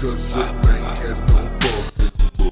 cause the man has no bucket.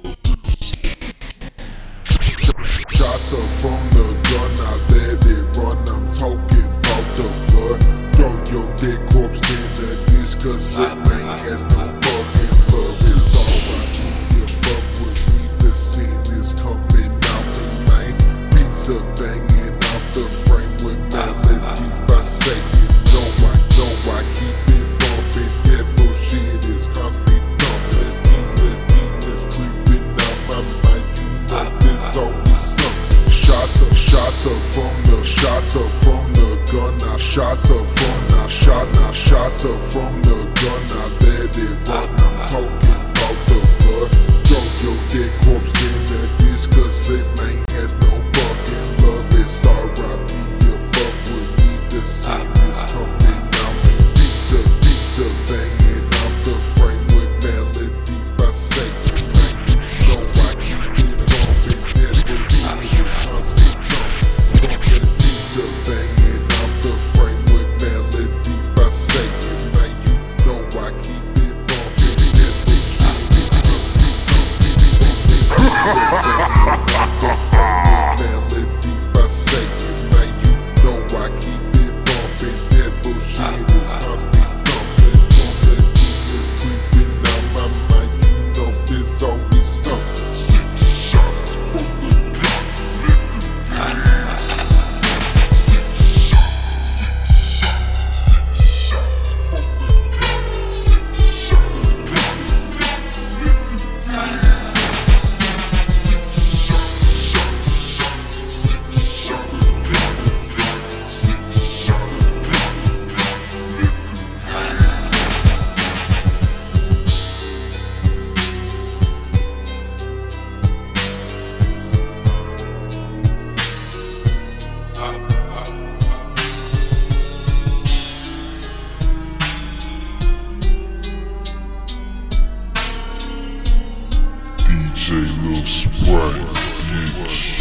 Shots up from the gun, I let it run, I'm talking about the blood. Throw your dead corpse in the dish, cause the man has no bucket. Love is all I need, you fuck with me, the sin is coming out the main. Pizza banging out the frame with melodies by Satan. I keep it bumping, that bullshit is constantly thumping. Demons creeping out my mind, you know there's always something. Shots up from the gun, now shots up from the gun, I let it run, I'm talking about the blood. Throw your dead corpse in the dish, cause that man has no bucket. Love is R.I.P. you fuck with me, the sin is coming out. Pizza banging out the frame with melodies by Satan. You know I keep it bumping, that bullshit is constantly thumping. Pizza banging out the frame with melodies by Satan. Man, you know I keep it bumping, that bullshit is constantly melodies by Satan. Man, you know I keep it bumping, that bullshit is constantly thumping. Demons creeping out my mind, you know there's always something. DJ Lil Sprite, bitch.